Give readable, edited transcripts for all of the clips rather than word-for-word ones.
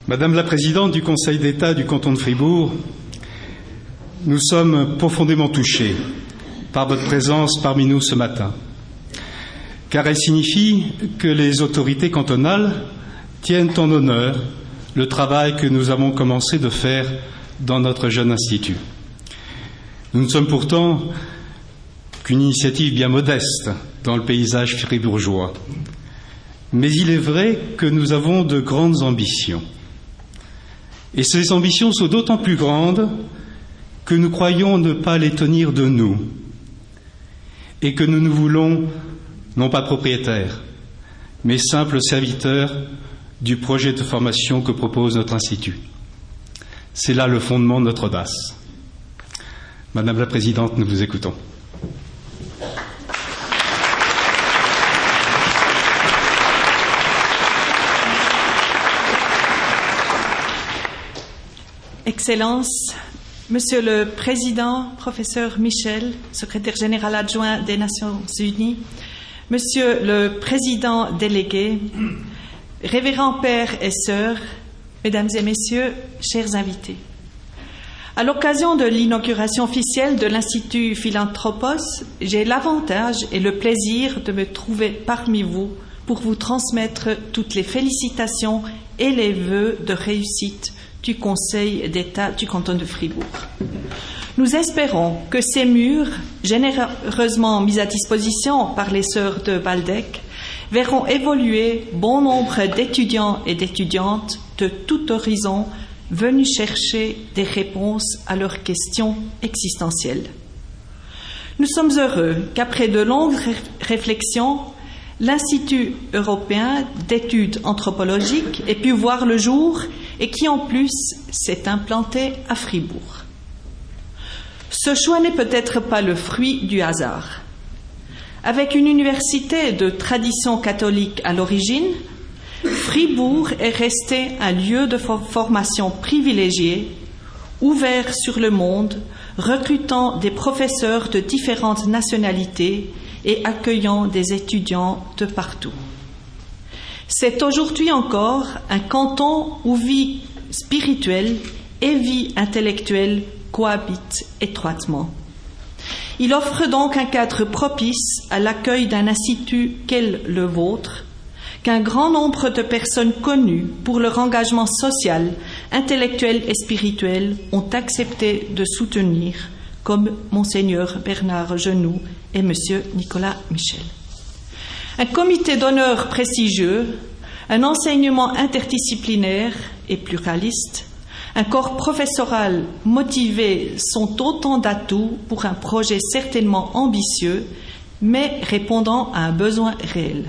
Madame la Présidente du Conseil d'État du canton de Fribourg, nous sommes profondément touchés par votre présence parmi nous ce matin, car elle signifie que les autorités cantonales tiennent en honneur le travail que nous avons commencé de faire dans notre jeune institut. Nous ne sommes pourtant qu'une initiative bien modeste dans le paysage fribourgeois, mais il est vrai que nous avons de grandes ambitions. Et ces ambitions sont d'autant plus grandes que nous croyons ne pas les tenir de nous et que nous nous voulons non pas propriétaires, mais simples serviteurs du projet de formation que propose notre institut. C'est là le fondement de notre audace. Madame la Présidente, nous vous écoutons. Excellences, Monsieur le Président, Professeur Michel, Secrétaire général adjoint des Nations Unies, Monsieur le Président délégué, Révérends Pères et Sœurs, Mesdames et Messieurs, chers invités. À l'occasion de l'inauguration officielle de l'Institut Philanthropos, j'ai l'avantage et le plaisir de me trouver parmi vous pour vous transmettre toutes les félicitations et les vœux de réussite du Conseil d'État du canton de Fribourg. Nous espérons que ces murs, généreusement mis à disposition par les sœurs de Waldeck, verront évoluer bon nombre d'étudiants et d'étudiantes de tout horizon venus chercher des réponses à leurs questions existentielles. Nous sommes heureux qu'après de longues réflexions, l'Institut européen d'études anthropologiques ait pu voir le jour et qui en plus s'est implanté à Fribourg. Ce choix n'est peut-être pas le fruit du hasard. Avec une université de tradition catholique à l'origine, Fribourg est resté un lieu de formation privilégié, ouvert sur le monde, recrutant des professeurs de différentes nationalités et accueillant des étudiants de partout. C'est aujourd'hui encore un canton où vie spirituelle et vie intellectuelle cohabitent étroitement. Il offre donc un cadre propice à l'accueil d'un institut qu'est le vôtre, qu'un grand nombre de personnes connues pour leur engagement social, intellectuel et spirituel ont accepté de soutenir, comme Monseigneur Bernard Genoux et Monsieur Nicolas Michel. Un comité d'honneur prestigieux, un enseignement interdisciplinaire et pluraliste, un corps professoral motivé sont autant d'atouts pour un projet certainement ambitieux, mais répondant à un besoin réel.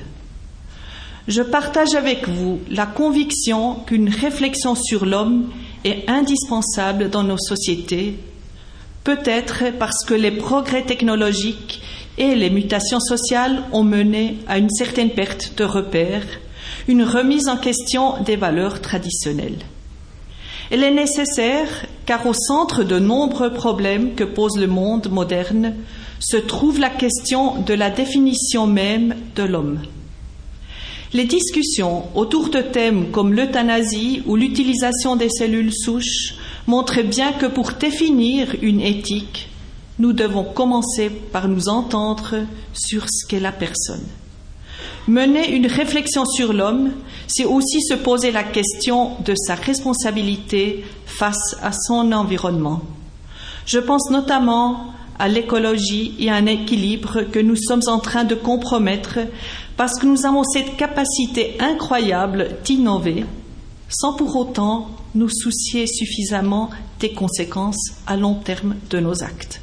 Je partage avec vous la conviction qu'une réflexion sur l'homme est indispensable dans nos sociétés, peut-être parce que les progrès technologiques et les mutations sociales ont mené à une certaine perte de repères, une remise en question des valeurs traditionnelles. Elle est nécessaire car au centre de nombreux problèmes que pose le monde moderne se trouve la question de la définition même de l'homme. Les discussions autour de thèmes comme l'euthanasie ou l'utilisation des cellules souches montrent bien que pour définir une éthique, nous devons commencer par nous entendre sur ce qu'est la personne. Mener une réflexion sur l'homme, c'est aussi se poser la question de sa responsabilité face à son environnement. Je pense notamment à l'écologie et à un équilibre que nous sommes en train de compromettre parce que nous avons cette capacité incroyable d'innover sans pour autant nous soucier suffisamment des conséquences à long terme de nos actes.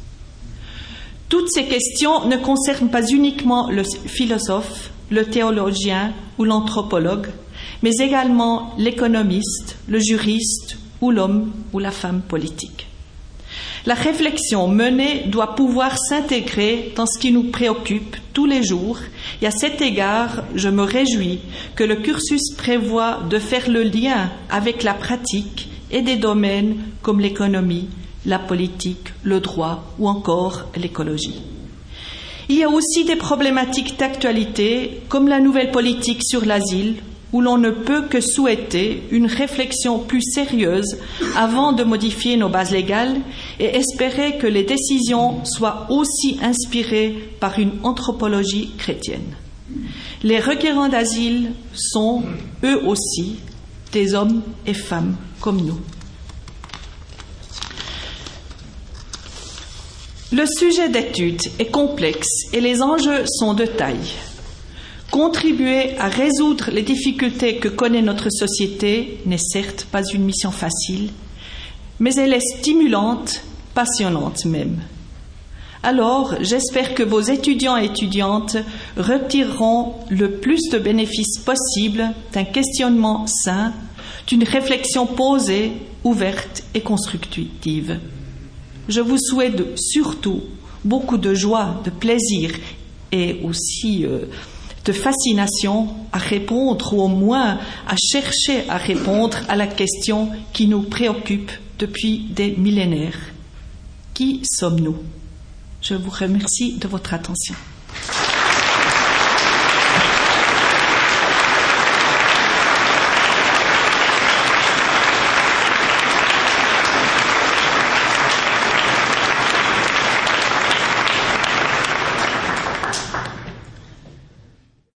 Toutes ces questions ne concernent pas uniquement le philosophe, le théologien ou l'anthropologue, mais également l'économiste, le juriste ou l'homme ou la femme politique. La réflexion menée doit pouvoir s'intégrer dans ce qui nous préoccupe tous les jours et à cet égard, je me réjouis que le cursus prévoit de faire le lien avec la pratique et des domaines comme l'économie, la politique, le droit ou encore l'écologie. Il y a aussi des problématiques d'actualité comme la nouvelle politique sur l'asile où l'on ne peut que souhaiter une réflexion plus sérieuse avant de modifier nos bases légales et espérer que les décisions soient aussi inspirées par une anthropologie chrétienne. Les requérants d'asile sont, eux aussi, des hommes et femmes comme nous. Le sujet d'étude est complexe et les enjeux sont de taille. Contribuer à résoudre les difficultés que connaît notre société n'est certes pas une mission facile, mais elle est stimulante, passionnante même. Alors, j'espère que vos étudiants et étudiantes retireront le plus de bénéfices possible d'un questionnement sain, d'une réflexion posée, ouverte et constructive. Je vous souhaite surtout beaucoup de joie, de plaisir et aussi de fascination à répondre ou au moins à chercher à répondre à la question qui nous préoccupe depuis des millénaires. Qui sommes-nous ? Je vous remercie de votre attention.